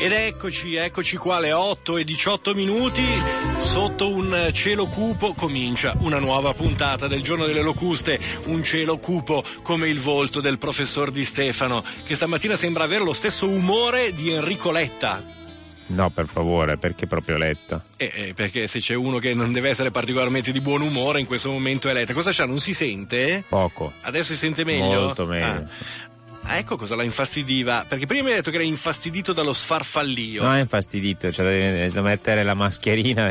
Ed eccoci qua alle 8:18. Sotto un cielo cupo comincia una nuova puntata del Giorno delle Locuste. Un cielo cupo come il volto del professor Di Stefano, che stamattina sembra avere lo stesso umore di Enrico Letta. No, per favore, perché proprio Letta? Perché se c'è uno che non deve essere particolarmente di buon umore in questo momento è Letta. Cosa c'ha? Non si sente? Poco. Adesso si sente meglio? Molto meglio. Ecco cosa la infastidiva, perché prima mi hai detto che era infastidito dallo sfarfallio. No, è infastidito, cioè da mettere la mascherina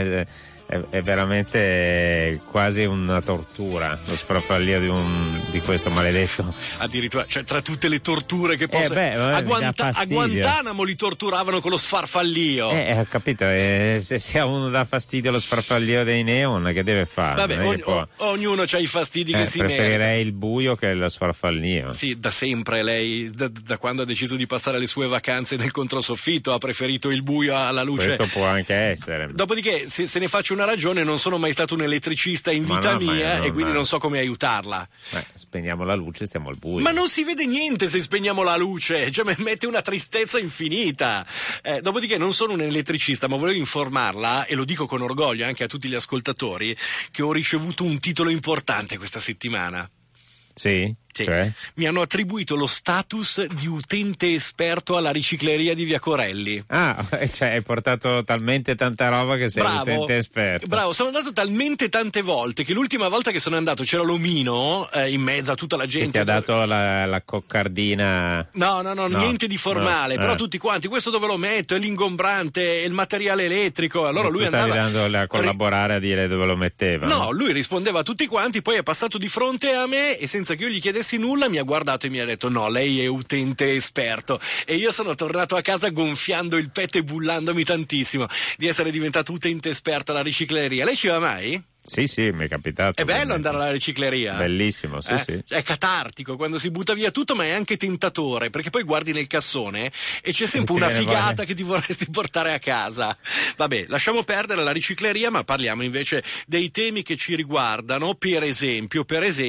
è veramente quasi una tortura, lo sfarfallio di questo maledetto. Addirittura, cioè tra tutte le torture che posso... a Guantanamo li torturavano con lo sfarfallio. Ho capito, se a uno dà fastidio lo sfarfallio dei neon, che deve fare? Vabbè, ognuno ha i fastidi che si merita. Preferirei il buio che lo sfarfallio. Sì, da sempre lei, da quando ha deciso di passare le sue vacanze nel controsoffitto, ha preferito il buio alla luce. Questo può anche essere. Dopodiché, se ne faccio una ragione, non sono mai stato un elettricista in vita mia e quindi non so come aiutarla. Spegniamo la luce e stiamo al buio. Ma non si vede niente se spegniamo la luce, cioè mi mette una tristezza infinita. Dopodiché non sono un elettricista, ma volevo informarla, e lo dico con orgoglio anche a tutti gli ascoltatori, che ho ricevuto un titolo importante questa settimana. Sì? Sì. Cioè? Mi hanno attribuito lo status di utente esperto alla ricicleria di Via Corelli. Cioè hai portato talmente tanta roba che sei utente esperto. Bravo, sono andato talmente tante volte che l'ultima volta che sono andato c'era l'omino in mezzo a tutta la gente. Che ti ha dato la coccardina. No, niente di formale, però tutti quanti, questo dove lo metto? È l'ingombrante, è il materiale elettrico. Allora lui andava... stavi dando a collaborare a dire dove lo metteva. No, lui rispondeva a tutti quanti, poi è passato di fronte a me e senza che io gli chiedessi nulla mi ha guardato e mi ha detto: no, lei è utente esperto. E io sono tornato a casa gonfiando il petto e bullandomi tantissimo di essere diventato utente esperto alla ricicleria. Lei ci va mai? Sì, mi è capitato. È bello andare alla ricicleria. Bellissimo, sì. È catartico quando si butta via tutto, ma è anche tentatore, perché poi guardi nel cassone e c'è sempre una figata che ti vorresti portare a casa. Vabbè, lasciamo perdere la ricicleria, ma parliamo invece dei temi che ci riguardano, per esempio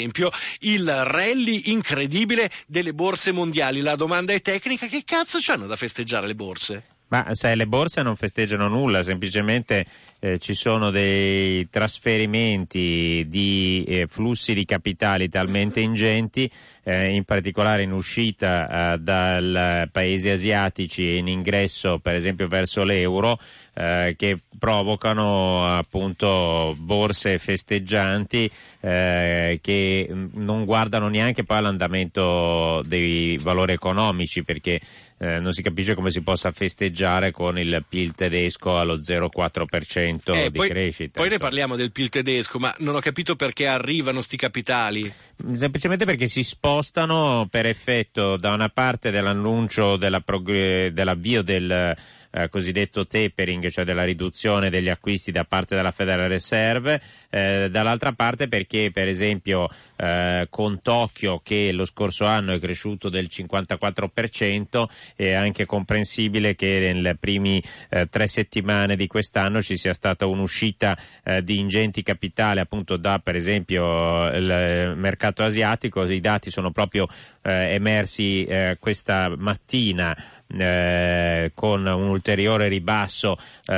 il rally incredibile delle borse mondiali. La domanda è tecnica: che cazzo c'hanno da festeggiare le borse? Ma sai, le borse non festeggiano nulla, semplicemente ci sono dei trasferimenti di flussi di capitali talmente ingenti, in particolare in uscita dai paesi asiatici e in ingresso per esempio verso l'euro, che provocano appunto borse festeggianti che non guardano neanche poi all'andamento dei valori economici, perché non si capisce come si possa festeggiare con il PIL tedesco allo 0,4% di crescita. Poi ne parliamo del PIL tedesco, ma non ho capito perché arrivano sti capitali. Semplicemente perché si spostano per effetto da una parte dell'annuncio dell'avvio del cosiddetto tapering, cioè della riduzione degli acquisti da parte della Federal Reserve, dall'altra parte perché per esempio con Tokyo, che lo scorso anno è cresciuto del 54%, è anche comprensibile che nelle primi 3 settimane di quest'anno ci sia stata un'uscita di ingenti capitali appunto da per esempio il mercato asiatico. I dati sono proprio emersi questa mattina, con un ulteriore ribasso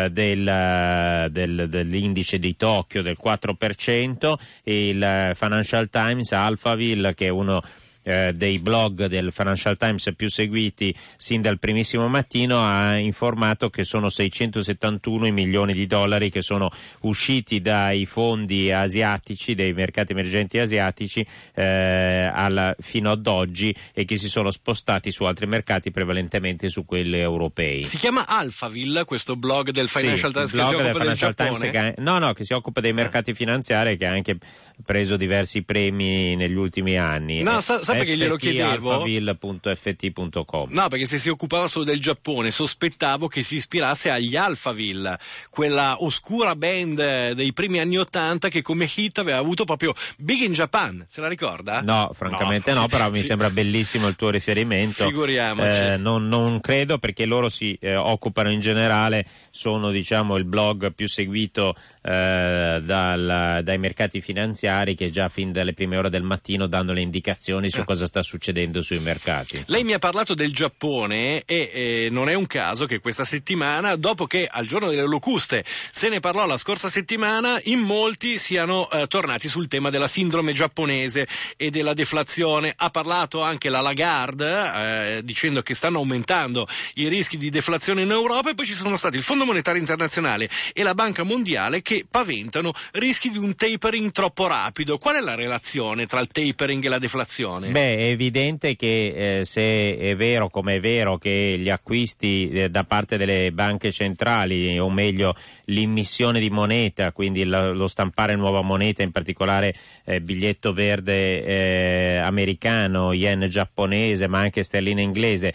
dell'indice di Tokyo del 4%. Il Financial Times, Alphaville, che è uno dei blog del Financial Times più seguiti sin dal primissimo mattino, ha informato che sono 671 i milioni di dollari che sono usciti dai fondi asiatici, dei mercati emergenti asiatici fino ad oggi, e che si sono spostati su altri mercati, prevalentemente su quelli europei. Si chiama Alphaville questo blog del Financial Times, che si occupa del Giappone? Che si occupa dei mercati finanziari, che ha anche preso diversi premi negli ultimi anni. No, sa perché glielo chiedevo? Alphaville.ft.com. No, perché se si occupava solo del Giappone sospettavo che si ispirasse agli Alphaville, quella oscura band dei primi anni '80 che come hit aveva avuto proprio Big in Japan. Se la ricorda? No, francamente no, però mi sembra bellissimo il tuo riferimento. Figuriamoci. Non credo, perché loro si occupano in generale, sono diciamo il blog più seguito dai mercati finanziari, che già fin dalle prime ore del mattino danno le indicazioni su cosa sta succedendo sui mercati. Lei mi ha parlato del Giappone e non è un caso che questa settimana, dopo che al giorno delle locuste se ne parlò la scorsa settimana, in molti siano tornati sul tema della sindrome giapponese e della deflazione. Ha parlato anche la Lagarde dicendo che stanno aumentando i rischi di deflazione in Europa, e poi ci sono stati il Fondo Monetario Internazionale e la Banca Mondiale che paventano rischi di un tapering troppo rapido. Qual è la relazione tra il tapering e la deflazione? Beh, è evidente che se è vero, come è vero, che gli acquisti da parte delle banche centrali, o meglio l'immissione di moneta, quindi lo stampare nuova moneta, in particolare biglietto verde americano, yen giapponese, ma anche sterlina inglese,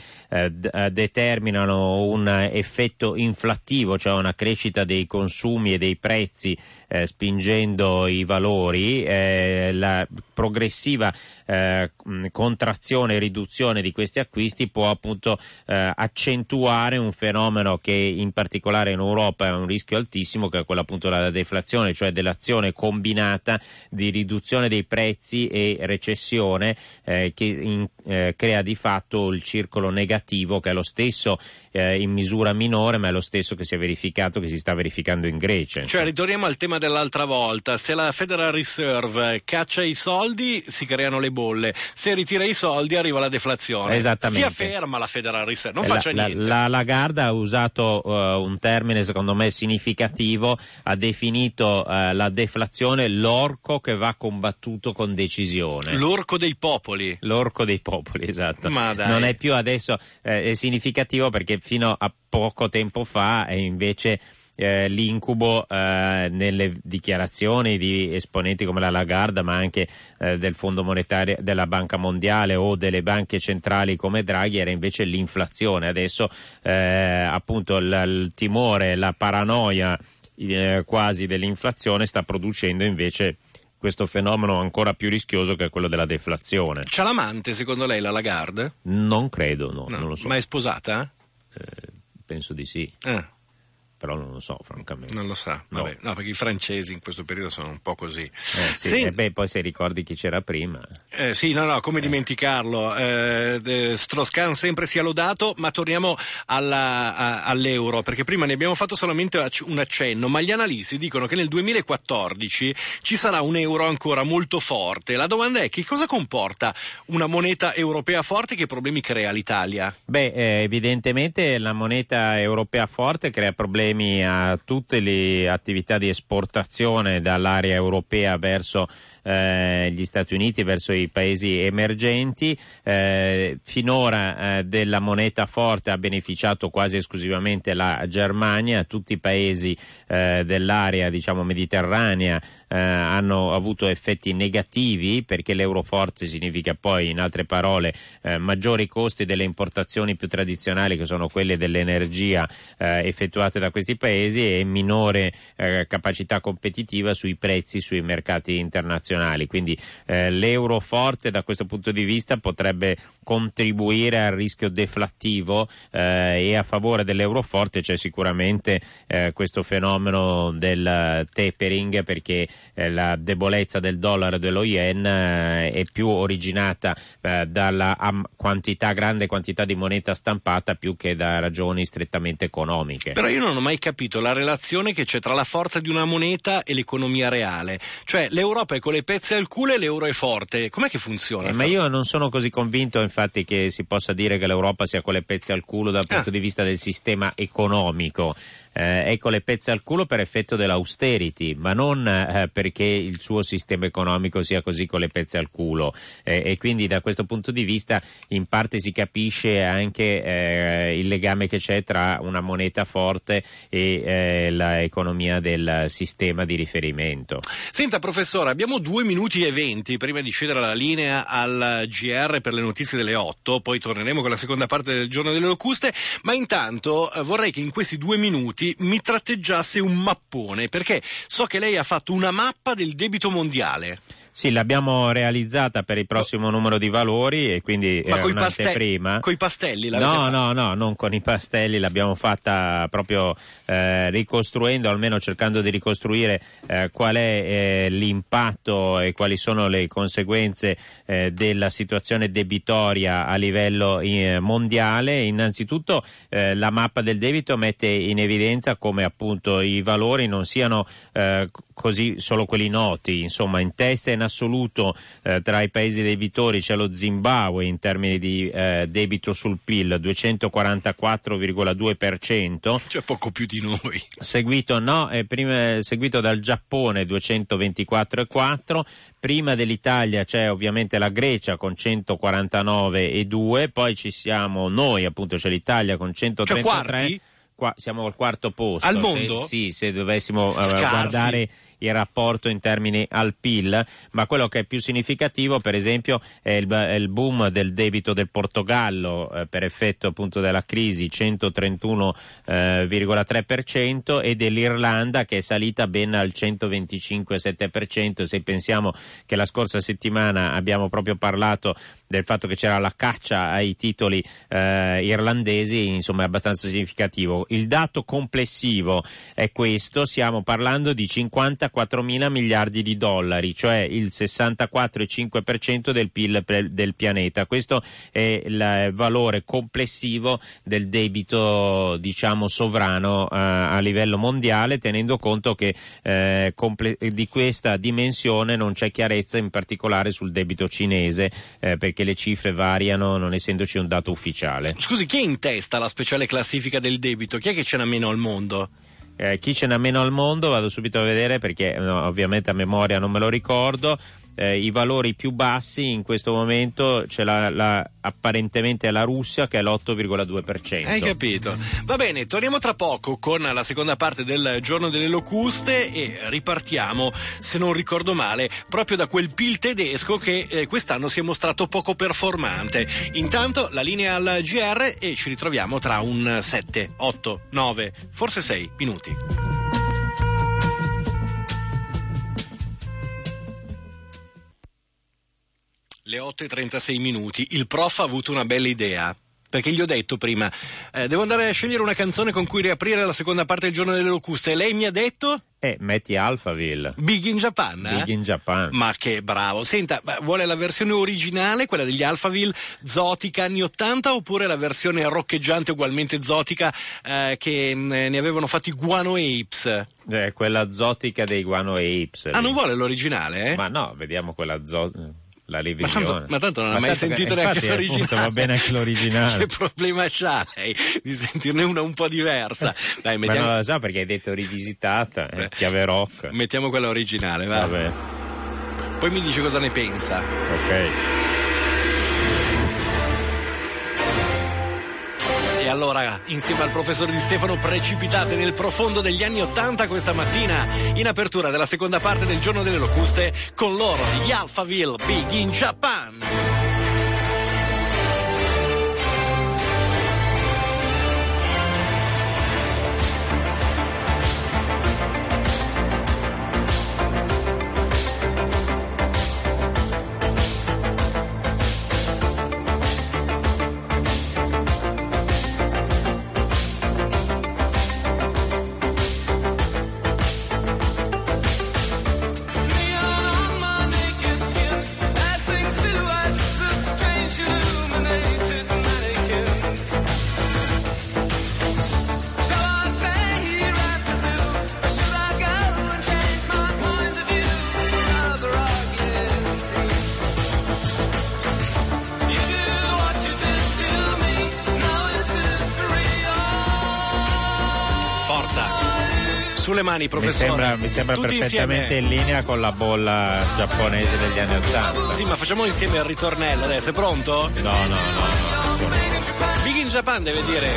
determinano un effetto inflattivo, cioè una crescita dei consumi e dei prezzi, spingendo i valori, la progressiva contrazione e riduzione di questi acquisti può appunto accentuare un fenomeno che in particolare in Europa è un rischio altissimo, che è quello appunto della deflazione, cioè dell'azione combinata di riduzione dei prezzi e recessione, che crea di fatto il circolo negativo, che è lo stesso in misura minore, ma è lo stesso che si è verificato, che si sta verificando in Grecia. Cioè, ritorniamo al tema dell'altra volta: se la Federal Reserve caccia i soldi si creano le bolle, se ritira i soldi arriva la deflazione. Esattamente. Stia ferma la Federal Reserve, non faccia niente. La Lagarde ha usato un termine secondo me significativo, ha definito la deflazione l'orco che va combattuto con decisione. L'orco dei popoli. L'orco dei popoli, esatto. Ma dai. Non è più adesso, è significativo perché fino a poco tempo fa invece l'incubo nelle dichiarazioni di esponenti come la Lagarde, ma anche del Fondo Monetario, della Banca Mondiale o delle banche centrali come Draghi, era invece l'inflazione. Adesso appunto il timore, la paranoia quasi dell'inflazione sta producendo invece questo fenomeno ancora più rischioso, che è quello della deflazione. C'ha l'amante secondo lei la Lagarde? Non credo, no, non lo so. Ma è sposata? Penso di sì. Però non lo so, francamente. Non lo sa, no. Vabbè. No, perché i francesi in questo periodo sono un po' così. Sì. E poi se ricordi chi c'era prima. Sì, come dimenticarlo. Strauss-Kahn sempre sia lodato, ma torniamo all'euro, perché prima ne abbiamo fatto solamente un accenno, ma gli analisti dicono che nel 2014 ci sarà un euro ancora molto forte. La domanda è: che cosa comporta una moneta europea forte, che problemi crea l'Italia? Beh, evidentemente la moneta europea forte crea problemi a tutte le attività di esportazione dall'area europea verso gli Stati Uniti, verso i paesi emergenti. Finora della moneta forte ha beneficiato quasi esclusivamente la Germania. Tutti i paesi dell'area, diciamo, mediterranea hanno avuto effetti negativi, perché l'euro forte significa poi, in altre parole, maggiori costi delle importazioni più tradizionali, che sono quelle dell'energia effettuate da questi paesi, e minore capacità competitiva sui prezzi sui mercati internazionali. Quindi l'euro forte da questo punto di vista potrebbe contribuire al rischio deflattivo, e a favore dell'euro forte c'è sicuramente questo fenomeno del tapering, perché la debolezza del dollaro e dello yen è più originata dalla grande quantità di moneta stampata, più che da ragioni strettamente economiche. Però io non ho mai capito la relazione che c'è tra la forza di una moneta e l'economia reale. Cioè, l'Europa è con le pezze al culo e l'euro è forte. Com'è che funziona? Ma io non sono così convinto, infatti, che si possa dire che l'Europa sia con le pezze al culo dal punto di vista del sistema economico. È con le pezze al culo per effetto dell'austerity, ma non perché il suo sistema economico sia così con le pezze al culo, e quindi da questo punto di vista in parte si capisce anche il legame che c'è tra una moneta forte e l'economia del sistema di riferimento. Senta professore, abbiamo 2 minuti e 20 prima di cedere la linea al GR per le notizie delle 8, poi torneremo con la seconda parte del Giorno delle Locuste, ma intanto vorrei che in questi 2 minuti mi tratteggiasse un mappone, perché so che lei ha fatto una mappa del debito mondiale. Sì, l'abbiamo realizzata per il prossimo numero di valori e quindi ma un'anteprima. Coi pastelli? No, non con i pastelli, l'abbiamo fatta proprio ricostruendo, almeno cercando di ricostruire qual è l'impatto e quali sono le conseguenze della situazione debitoria a livello mondiale. Innanzitutto la mappa del debito mette in evidenza come appunto i valori non siano così solo quelli noti, insomma in testa in assoluto tra i paesi debitori c'è lo Zimbabwe in termini di debito sul PIL 244,2%, cioè poco più di noi, seguito dal Giappone 224,4%. Prima dell'Italia c'è ovviamente la Grecia con 149,2%, poi ci siamo noi, appunto c'è l'Italia con 133%. Quarti? Siamo al quarto posto. Al mondo? Se dovessimo guardare il rapporto in termini al PIL, ma quello che è più significativo per esempio è il boom del debito del Portogallo per effetto appunto della crisi, 131,3%, e dell'Irlanda che è salita ben al 125,7%. Se pensiamo che la scorsa settimana abbiamo proprio parlato del fatto che c'era la caccia ai titoli irlandesi, insomma è abbastanza significativo. Il dato complessivo è questo, stiamo parlando di 54 mila miliardi di dollari, cioè il 64,5% del PIL del pianeta. Questo è il valore complessivo del debito, diciamo, sovrano a livello mondiale, tenendo conto che di questa dimensione non c'è chiarezza in particolare sul debito cinese, perché le cifre variano non essendoci un dato ufficiale. Scusi, chi è in testa alla speciale classifica del debito? Chi è che ce n'ha meno al mondo? Chi ce n'ha meno al mondo, vado subito a vedere perché ovviamente a memoria non me lo ricordo. I valori più bassi in questo momento c'è apparentemente la Russia che è l'8,2%. Hai capito? Va bene, torniamo tra poco con la seconda parte del Giorno delle Locuste e ripartiamo, se non ricordo male, proprio da quel PIL tedesco che quest'anno si è mostrato poco performante. Intanto la linea al GR e ci ritroviamo tra un 7, 8, 9, forse 6 minuti. Le 8:36 minuti. Il prof ha avuto una bella idea, perché gli ho detto prima devo andare a scegliere una canzone con cui riaprire la seconda parte del Giorno delle Locuste, e lei mi ha detto metti Alphaville, Big in Japan. Big in Japan. Ma che bravo. Senta, vuole la versione originale, quella degli Alphaville, zotica anni 80, oppure la versione roccheggiante ugualmente zotica che ne avevano fatto i Guano Apes? Quella zotica dei Guano Apes. Non vuole l'originale? Ma no, vediamo quella la revisione. Ma tanto non ha mai sentito neanche l'originale. Appunto, va bene anche l'originale. Che problema c'ha lei di sentirne una un po' diversa? Dai, mettiamo... Ma non lo so perché hai detto rivisitata, chiave rock. Mettiamo quella originale, va. Vabbè. Poi mi dice cosa ne pensa. Ok. E allora, insieme al professor Di Stefano, precipitate nel profondo degli anni 80 questa mattina, in apertura della seconda parte del Giorno delle Locuste, con loro, gli Alphaville, Big in Japan. Sulle mani, professore. Mi sembra tutti perfettamente insieme. in linea con la bolla giapponese degli anni 80. Sì, ma facciamo insieme il ritornello adesso, è pronto? No. Big in Japan deve dire.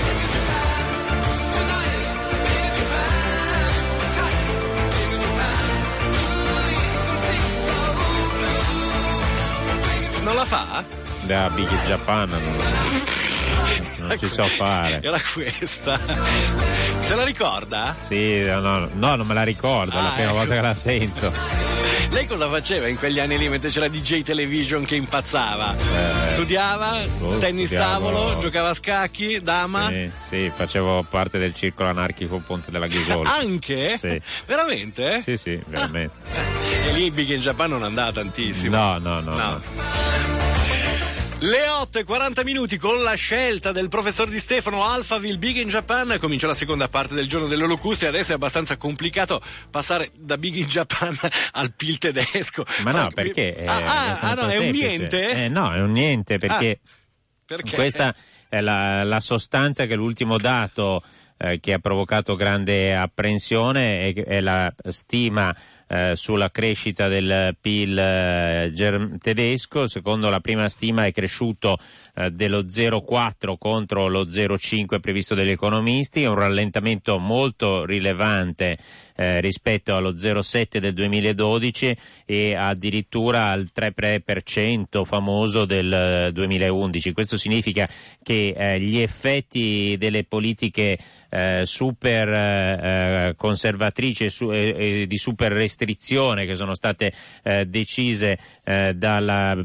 Non la fa? Da Big in Japan non lo so. non ci so fare. Era questa. Se la ricorda? Sì, no, non me la ricordo, è la prima volta che la sento. Lei cosa faceva in quegli anni lì mentre c'era DJ Television che impazzava? Studiava, tennis tavolo, giocava a scacchi, dama? Sì, facevo parte del circolo anarchico Ponte della Ghisolfi. Anche? Sì. Veramente? Sì, veramente. E lì Big in Japan non andava tantissimo. No. Le 8:40 con la scelta del professor Di Stefano, Alphaville, Big in Japan. Comincia la seconda parte del giorno delle locuste. Adesso è abbastanza complicato passare da Big in Japan al PIL tedesco. Ma no, perché? No, è un niente? No, è un niente perché perché? Questa è la sostanza che l'ultimo dato che ha provocato grande apprensione è la stima sulla crescita del PIL tedesco. Secondo la prima stima è cresciuto dello 0,4 contro lo 0,5 previsto dagli economisti, un rallentamento molto rilevante rispetto allo 0,7 del 2012 e addirittura al 3% famoso del 2011. Questo significa che gli effetti delle politiche super conservatrici e di super restrizione che sono state decise dalla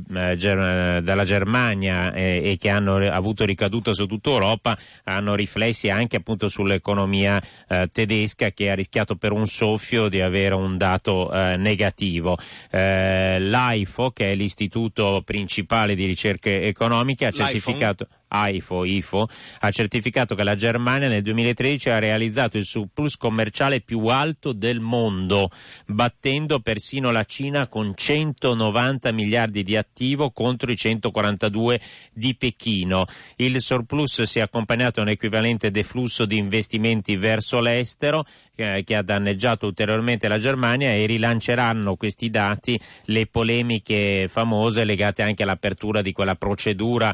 Germania e che hanno avuto ricaduta su tutta Europa hanno riflessi anche appunto sull'economia tedesca, che ha rischiato per un soffio di avere un dato negativo. L'AIFO, che è l'istituto principale di ricerche economiche, ha certificato IFO ha certificato che la Germania nel 2013 ha realizzato il surplus commerciale più alto del mondo, battendo persino la Cina con 190 miliardi di attivo contro i 142 di Pechino. Il surplus si è accompagnato a un equivalente deflusso di investimenti verso l'estero che ha danneggiato ulteriormente la Germania, e rilanceranno questi dati le polemiche famose legate anche all'apertura di quella procedura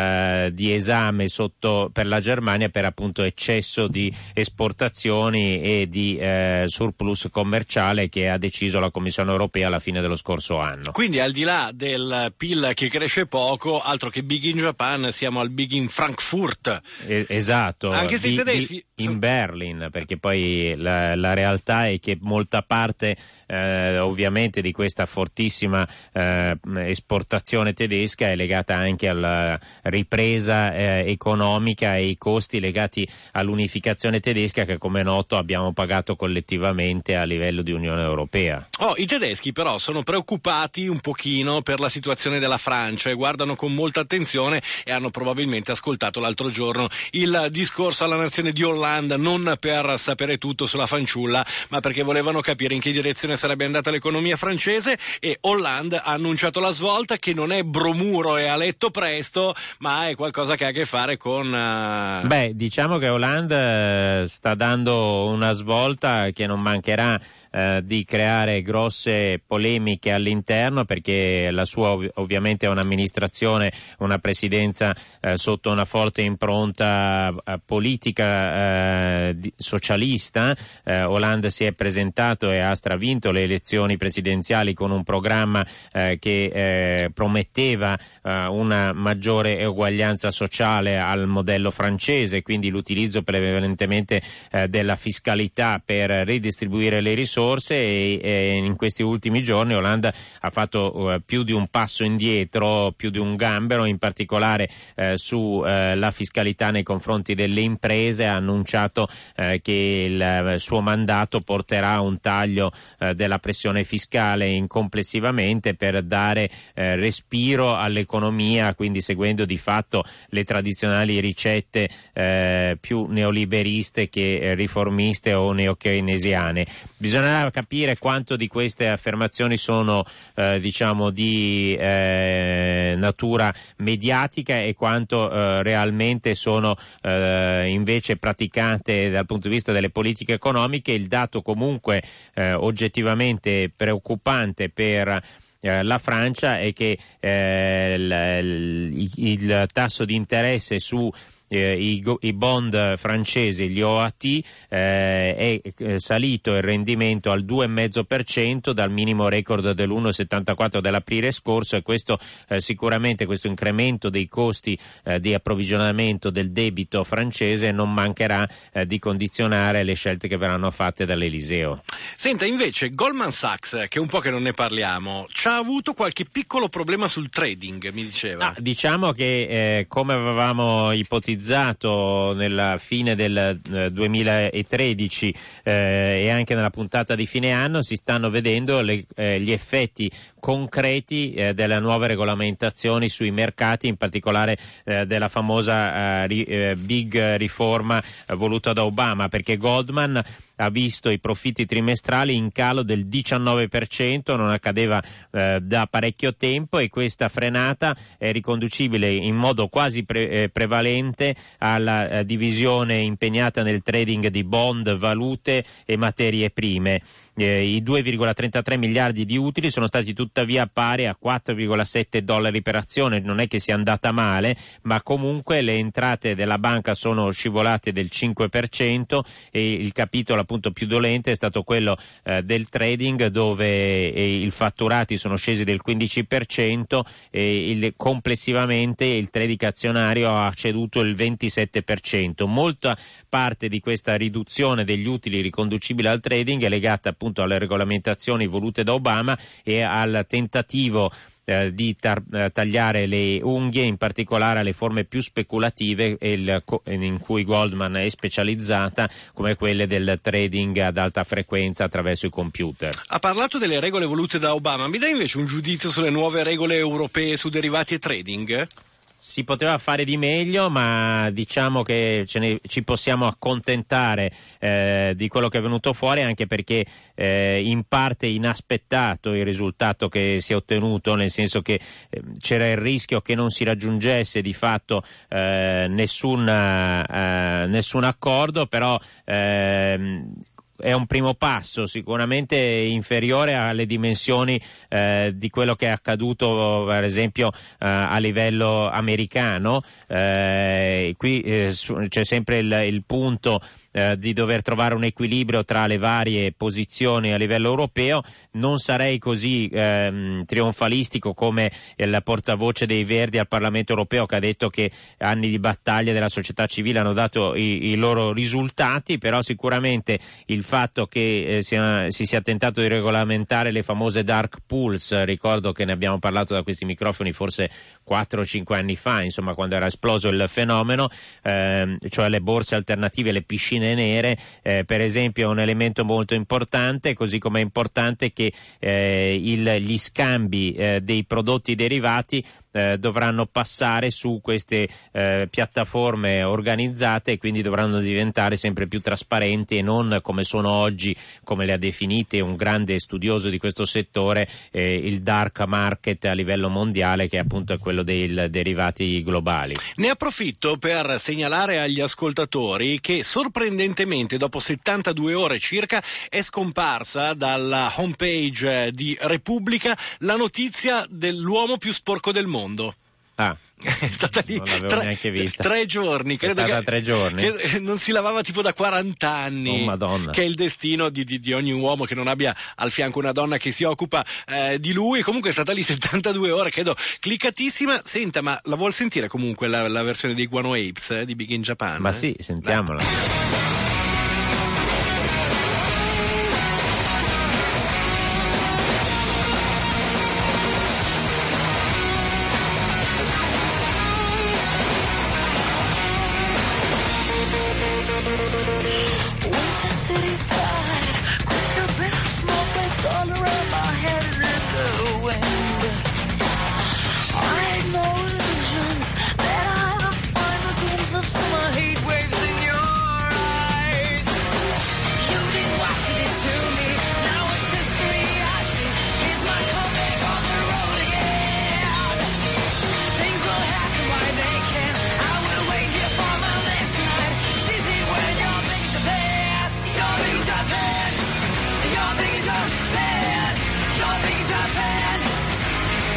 di esame per la Germania per appunto eccesso di esportazioni e di surplus commerciale che ha deciso la Commissione europea alla fine dello scorso anno. Quindi al di là del PIL che cresce poco, altro che Big in Japan, siamo al Big in Frankfurt. Esatto, anche se i tedeschi in Berlin, perché poi la realtà è che molta parte ovviamente di questa fortissima esportazione tedesca è legata anche alla ripresa economica e i costi legati all'unificazione tedesca che, come è noto, abbiamo pagato collettivamente a livello di Unione Europea. I tedeschi però sono preoccupati un pochino per la situazione della Francia e guardano con molta attenzione, e hanno probabilmente ascoltato l'altro giorno il discorso alla nazione di Hollande, non per sapere tutto sulla fanciulla, ma perché volevano capire in che direzione sarebbe andata l'economia francese, e Hollande ha annunciato la svolta, che non è bromuro e a letto presto, ma è qualcosa che ha a che fare con... Diciamo che Hollande sta dando una svolta che non mancherà di creare grosse polemiche all'interno, perché la sua ovviamente è un'amministrazione, una presidenza sotto una forte impronta politica socialista. Hollande si è presentato e ha stravinto le elezioni presidenziali con un programma che prometteva una maggiore eguaglianza sociale al modello francese, quindi l'utilizzo prevalentemente della fiscalità per ridistribuire le risorse, e in questi ultimi giorni Hollande ha fatto più di un passo indietro, più di un gambero, in particolare su la fiscalità nei confronti delle imprese. Ha annunciato che il suo mandato porterà a un taglio della pressione fiscale complessivamente per dare respiro all'economia, quindi seguendo di fatto le tradizionali ricette più neoliberiste che riformiste o neokeynesiane. Bisognerà capire quanto di queste affermazioni sono di natura mediatica e quanto realmente sono invece praticate dal punto di vista delle politiche economiche. Il dato comunque oggettivamente preoccupante per la Francia è che il tasso di interesse su i bond francesi, gli OAT, è salito il rendimento al 2,5% dal minimo record dell'1,74 dell'aprile scorso, e questo sicuramente, questo incremento dei costi di approvvigionamento del debito francese non mancherà di condizionare le scelte che verranno fatte dall'Eliseo. Senta, invece Goldman Sachs, che è un po' che non ne parliamo, ci ha avuto qualche piccolo problema sul trading, mi diceva. Diciamo che come avevamo ipotizzato nella fine del 2013 e anche nella puntata di fine anno, si stanno vedendo gli effetti concreti delle nuove regolamentazioni sui mercati, in particolare della famosa big riforma voluta da Obama, perché Goldman ha visto i profitti trimestrali in calo del 19%, non accadeva da parecchio tempo, e questa frenata è riconducibile in modo quasi prevalente alla divisione impegnata nel trading di bond, valute e materie prime. I 2,33 miliardi di utili sono stati tuttavia pari a $4,7 per azione. Non è che sia andata male, ma comunque le entrate della banca sono scivolate del 5%, e il capitolo appunto più dolente è stato quello del trading, dove i fatturati sono scesi del 15%, e complessivamente il trading azionario ha ceduto il 27%. Molta parte di questa riduzione degli utili riconducibile al trading è legata appunto alle regolamentazioni volute da Obama e al tentativo di tagliare le unghie, in particolare alle forme più speculative in cui Goldman è specializzata, come quelle del trading ad alta frequenza attraverso i computer. Ha parlato delle regole volute da Obama, mi dà invece un giudizio sulle nuove regole europee su derivati e trading? Si poteva fare di meglio, ma diciamo che ci possiamo accontentare di quello che è venuto fuori, anche perché in parte inaspettato il risultato che si è ottenuto, nel senso che c'era il rischio che non si raggiungesse di fatto nessun accordo, però è un primo passo, sicuramente inferiore alle dimensioni di quello che è accaduto per esempio a livello americano. Qui c'è sempre il punto di dover trovare un equilibrio tra le varie posizioni a livello europeo. Non sarei così trionfalistico come il portavoce dei Verdi al Parlamento europeo, che ha detto che anni di battaglia della società civile hanno dato i loro risultati, però sicuramente il fatto che si sia tentato di regolamentare le famose dark pools, ricordo che ne abbiamo parlato da questi microfoni forse 4 o 5 anni fa, insomma, quando era esploso il fenomeno, cioè le borse alternative, le piscine nere, per esempio, è un elemento molto importante, così come è importante che gli scambi dei prodotti derivati dovranno passare su queste piattaforme organizzate, e quindi dovranno diventare sempre più trasparenti e non come sono oggi, come le ha definite un grande studioso di questo settore, il dark market a livello mondiale, che appunto è quello dei derivati globali. Ne approfitto per segnalare agli ascoltatori che sorprendentemente dopo 72 ore circa è scomparsa dalla homepage di Repubblica la notizia dell'uomo più sporco del mondo. È stata lì neanche vista. 3 giorni. È stata 3 giorni. Che non si lavava tipo da 40 anni. Oh, Madonna. Che è il destino di ogni uomo che non abbia al fianco una donna che si occupa di lui. Comunque è stata lì 72 ore, credo, cliccatissima. Senta, ma la vuol sentire comunque la versione dei Guano Apes di Big in Japan? Ma sì, sentiamola.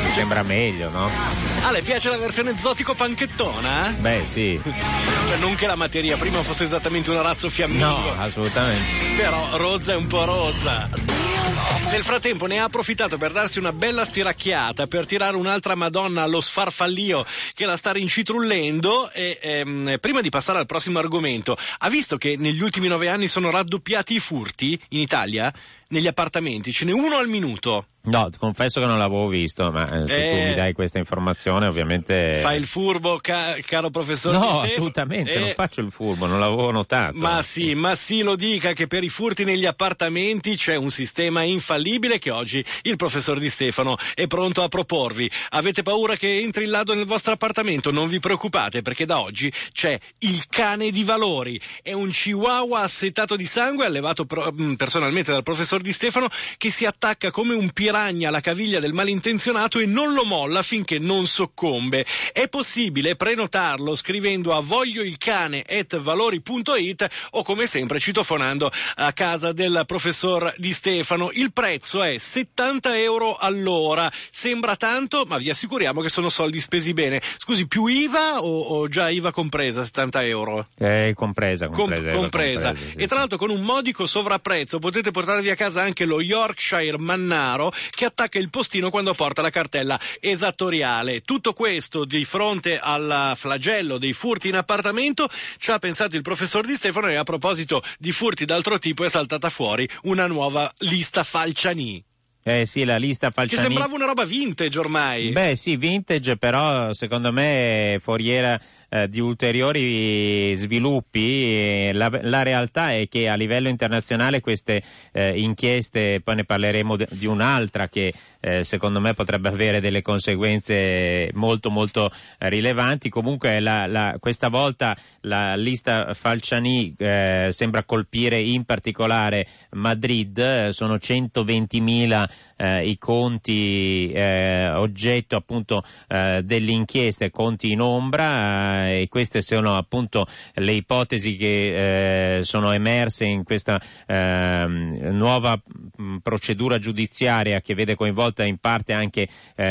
sembra meglio, no? Ah, le piace la versione zotico panchettona? Beh, sì. Non che la materia prima fosse esattamente un arazzo fiammingo. No, assolutamente. Però rozza è un po' rozza. Nel frattempo ne ha approfittato per darsi una bella stiracchiata, per tirare un'altra Madonna allo sfarfallio che la sta rincitrullendo e prima di passare al prossimo argomento, ha visto che negli ultimi 9 anni sono raddoppiati i furti in Italia? Negli appartamenti, ce n'è uno al minuto. No, confesso che non l'avevo visto, ma se tu mi dai questa informazione ovviamente... Fai il furbo, caro professor Di No, Stefano. assolutamente, non faccio il furbo, non l'avevo notato. Ma sì, lo dica che per i furti negli appartamenti c'è un sistema infallibile che oggi il professor Di Stefano è pronto a proporvi. Avete paura che entri il ladro nel vostro appartamento? Non vi preoccupate, perché da oggi c'è il cane di valori. È un chihuahua assetato di sangue, allevato personalmente dal professor Di Stefano, che si attacca come un piragna alla caviglia del malintenzionato e non lo molla finché non soccombe. È possibile prenotarlo scrivendo a voglioilcane@valori.it o come sempre citofonando a casa del professor Di Stefano. Il prezzo è 70 euro all'ora. Sembra tanto, ma vi assicuriamo che sono soldi spesi bene. Scusi, più IVA o già IVA compresa 70 euro? Compresa. Sì. E tra l'altro con un modico sovrapprezzo potete portarvi a casa anche lo Yorkshire Mannaro che attacca il postino quando porta la cartella esattoriale. Tutto questo di fronte al flagello dei furti in appartamento ci ha pensato il professor Di Stefano e a proposito di furti d'altro tipo è saltata fuori una nuova lista Falciani. Sì, la lista Falciani. Che sembrava una roba vintage ormai. Beh sì, vintage, però secondo me foriera di ulteriori sviluppi. La realtà è che a livello internazionale queste inchieste, poi ne parleremo di un'altra che secondo me potrebbe avere delle conseguenze molto molto rilevanti. Comunque questa volta la lista Falciani sembra colpire in particolare Madrid. Sono 120.000 i conti oggetto appunto delle inchieste, conti in ombra, e queste sono appunto le ipotesi che sono emerse in questa nuova procedura giudiziaria che vede coinvolta in parte anche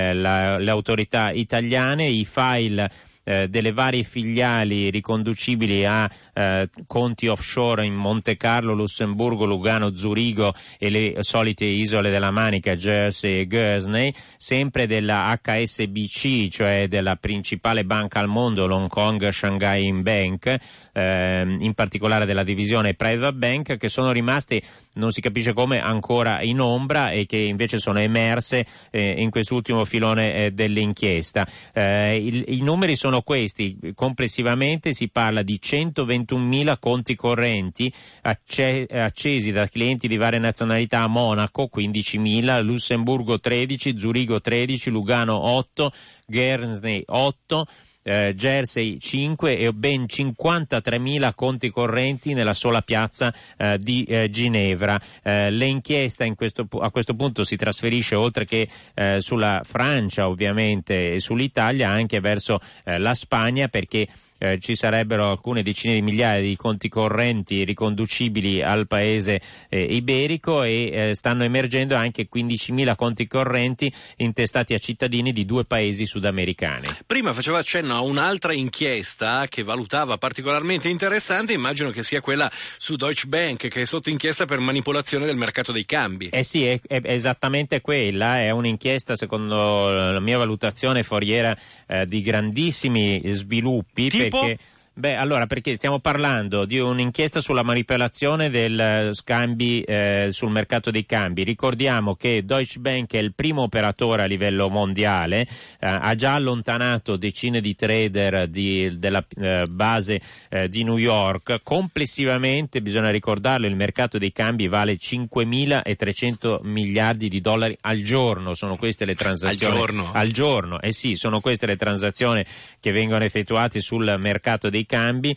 le autorità italiane. I file delle varie filiali riconducibili a conti offshore in Monte Carlo, Lussemburgo, Lugano, Zurigo e le solite isole della Manica, Jersey e Guernsey, sempre della HSBC, cioè della principale banca al mondo, l'Hong Kong Shanghai Bank, in particolare della divisione Private Bank, che sono rimaste, non si capisce come, ancora in ombra e che invece sono emerse in quest'ultimo filone dell'inchiesta. I numeri sono questi: complessivamente si parla di 121.000 conti correnti accesi da clienti di varie nazionalità a Monaco, 15.000, Lussemburgo 13, Zurigo 13, Lugano 8, Guernsey 8, Jersey 5 e ben 53.000 conti correnti nella sola piazza di Ginevra. L'inchiesta a questo punto si trasferisce, oltre che sulla Francia ovviamente e sull'Italia, anche verso la Spagna, perché ci sarebbero alcune decine di migliaia di conti correnti riconducibili al paese iberico e stanno emergendo anche 15.000 conti correnti intestati a cittadini di 2 paesi sudamericani. Prima faceva accenno a un'altra inchiesta che valutava particolarmente interessante, immagino che sia quella su Deutsche Bank, che è sotto inchiesta per manipolazione del mercato dei cambi. Sì, è esattamente quella, è un'inchiesta secondo la mia valutazione foriera di grandissimi sviluppi. Perché stiamo parlando di un'inchiesta sulla manipolazione del scambi sul mercato dei cambi. Ricordiamo che Deutsche Bank è il primo operatore a livello mondiale, ha già allontanato decine di trader della base di New York. Complessivamente, bisogna ricordarlo, il mercato dei cambi vale 5.300 miliardi di dollari al giorno. Sono queste le transazioni al giorno? Sì, sono queste le transazioni che vengono effettuate sul mercato dei cambi.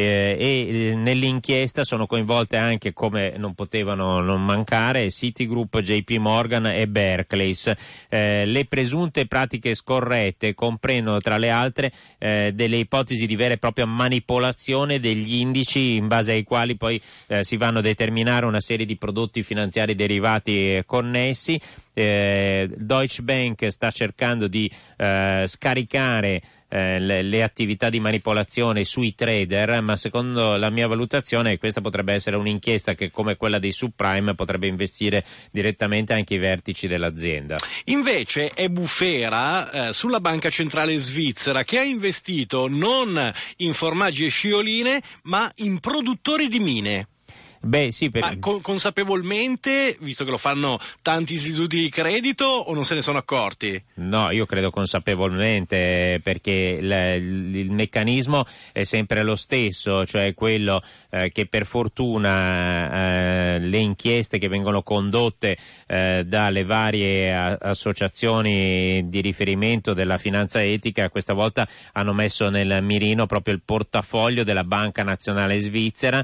E nell'inchiesta sono coinvolte anche, come non potevano non mancare, Citigroup, JP Morgan e Barclays. Le presunte pratiche scorrette comprendono tra le altre delle ipotesi di vera e propria manipolazione degli indici in base ai quali poi si vanno a determinare una serie di prodotti finanziari derivati connessi. Deutsche Bank sta cercando di scaricare le attività di manipolazione sui trader, ma secondo la mia valutazione questa potrebbe essere un'inchiesta che, come quella dei subprime, potrebbe investire direttamente anche i vertici dell'azienda. Invece è bufera sulla Banca Centrale Svizzera, che ha investito non in formaggi e scioline ma in produttori di mine. Beh, sì, consapevolmente, visto che lo fanno tanti istituti di credito, o non se ne sono accorti? No, io credo consapevolmente, perché il meccanismo è sempre lo stesso, cioè quello che per fortuna le inchieste che vengono condotte dalle varie associazioni di riferimento della finanza etica questa volta hanno messo nel mirino proprio il portafoglio della Banca Nazionale Svizzera.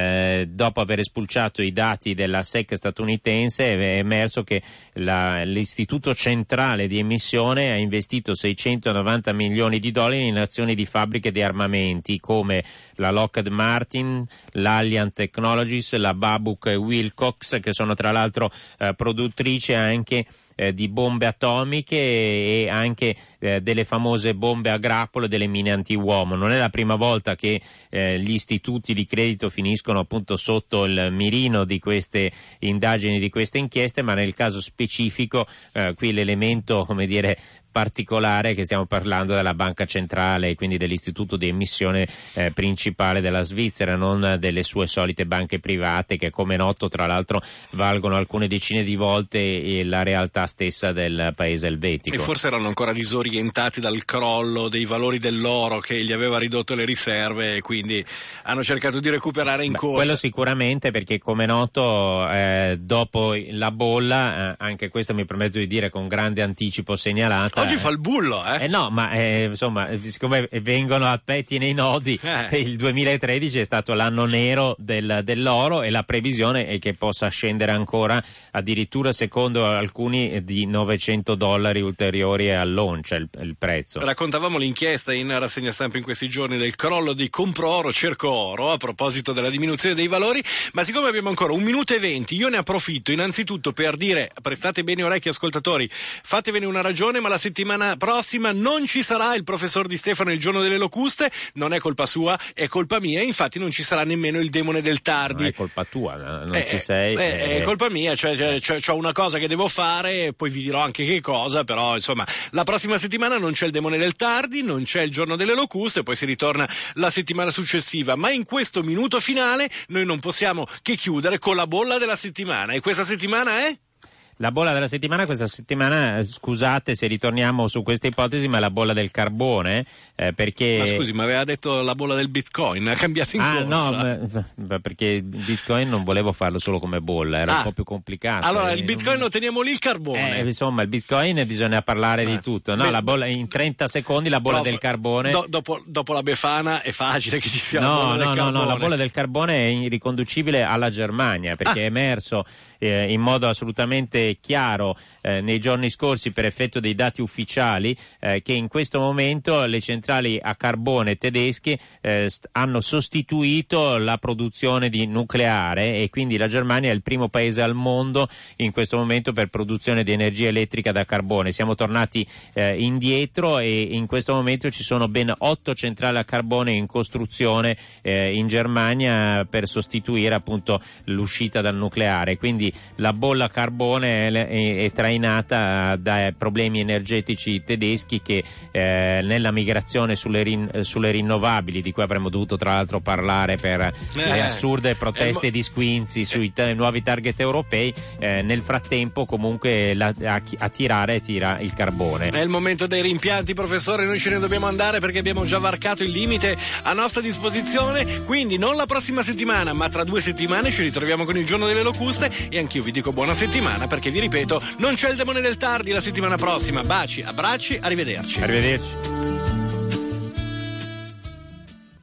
Dopo aver espulciato i dati della SEC statunitense è emerso che l'Istituto Centrale di Emissione ha investito 690 milioni di dollari in azioni di fabbriche di armamenti come la Lockheed Martin, l'Alliant Technologies, la Babcock e Wilcox, che sono tra l'altro produttrici anche di bombe atomiche e anche delle famose bombe a grappolo e delle mine antiuomo. Non è la prima volta che gli istituti di credito finiscono appunto sotto il mirino di queste indagini, di queste inchieste, ma nel caso specifico qui l'elemento, come dire, particolare che stiamo parlando della banca centrale e quindi dell'istituto di emissione principale della Svizzera, non delle sue solite banche private che, come noto, tra l'altro valgono alcune decine di volte la realtà stessa del paese elvetico. E forse erano ancora disorientati dal crollo dei valori dell'oro che gli aveva ridotto le riserve e quindi hanno cercato di recuperare in corsa. Quello sicuramente, perché come noto dopo la bolla, anche questo mi permetto di dire con grande anticipo segnalata, oggi fa il bullo, no, ma insomma, siccome vengono a pettine i nodi, il 2013 è stato l'anno nero dell'oro e la previsione è che possa scendere ancora, addirittura secondo alcuni di $900 ulteriori all'oncia il prezzo. Raccontavamo l'inchiesta in rassegna stampa in questi giorni del crollo di compro oro, cerco oro, a proposito della diminuzione dei valori, ma siccome abbiamo ancora 1 minuto e 20, io ne approfitto innanzitutto per dire, prestate bene orecchio ascoltatori, fatevene una ragione, ma la settimana prossima non ci sarà il professor Di Stefano il giorno delle locuste, non è colpa sua, è colpa mia, infatti non ci sarà nemmeno il demone del tardi. Non è colpa tua, non ci sei. È colpa mia, cioè c'ho una cosa che devo fare, poi vi dirò anche che cosa, però insomma la prossima settimana non c'è il demone del tardi, non c'è il giorno delle locuste, poi si ritorna la settimana successiva, ma in questo minuto finale noi non possiamo che chiudere con la bolla della settimana, e questa settimana è? La bolla della settimana, questa settimana, scusate se ritorniamo su questa ipotesi, ma è la bolla del carbone, perché... Ma scusi, ma aveva detto la bolla del Bitcoin, ha cambiato in corsa. No, perché il Bitcoin non volevo farlo solo come bolla, era un po' più complicato. Allora, il Bitcoin lo teniamo lì, il carbone. Insomma, il Bitcoin bisogna parlare di tutto, no? La bolla, in 30 secondi la bolla del carbone... Dopo la Befana è facile che ci sia la bolla del carbone. No, la bolla del carbone è riconducibile alla Germania, perché è emerso in modo assolutamente chiaro nei giorni scorsi, per effetto dei dati ufficiali, che in questo momento le centrali a carbone tedesche hanno sostituito la produzione di nucleare, e quindi la Germania è il primo paese al mondo in questo momento per produzione di energia elettrica da carbone. Siamo tornati indietro e in questo momento ci sono ben 8 centrali a carbone in costruzione in Germania per sostituire appunto l'uscita dal nucleare, quindi la bolla carbone è trainata da problemi energetici tedeschi che nella migrazione sulle rinnovabili, di cui avremmo dovuto tra l'altro parlare per le assurde proteste di squinzi sui nuovi target europei, nel frattempo comunque a tirare tira il carbone. È il momento dei rimpianti, professore, noi ce ne dobbiamo andare perché abbiamo già varcato il limite a nostra disposizione, quindi non la prossima settimana ma tra 2 settimane ci ritroviamo con il giorno delle locuste, e anch'io vi dico buona settimana perché vi ripeto non c'è il demone del tardi la settimana prossima. Baci, abbracci, arrivederci.